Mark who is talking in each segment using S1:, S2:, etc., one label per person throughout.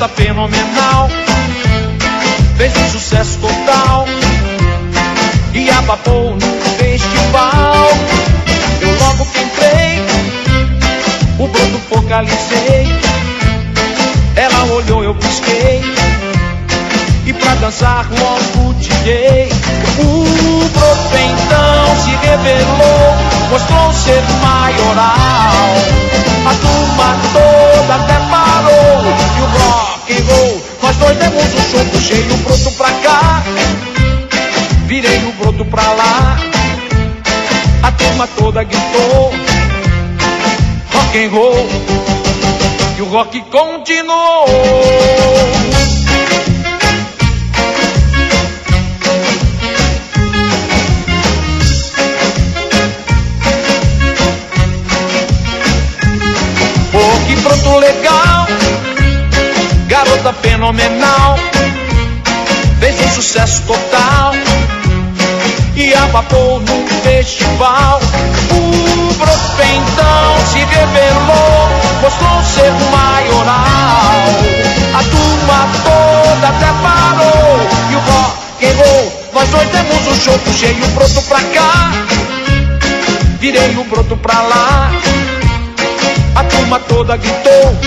S1: garota fenomenal, fez um sucesso total e abafou no festival. Eu logo que entrei, o broto focalizei. Ela olhou, eu pisquei, e pra dançar logo te dei. O broto então se revelou, mostrou ser maioral. A turma toda até parou, e o rock and roll, nós dois demos um show. Puxei o broto pra cá, virei o broto pra lá. A turma toda gritou rock and roll, e o rock continuou. Oh, que broto legal, garota fenomenal, fez um sucesso total e abafou no festival. O broto então se revelou, mostrou ser maioral. A turma toda até parou, e o rock and roll, nós dois demos um show. Puxei o broto pra cá, virei o broto pra lá. A turma toda gritou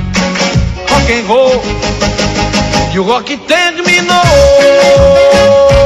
S1: rock and roll, e o rock terminou.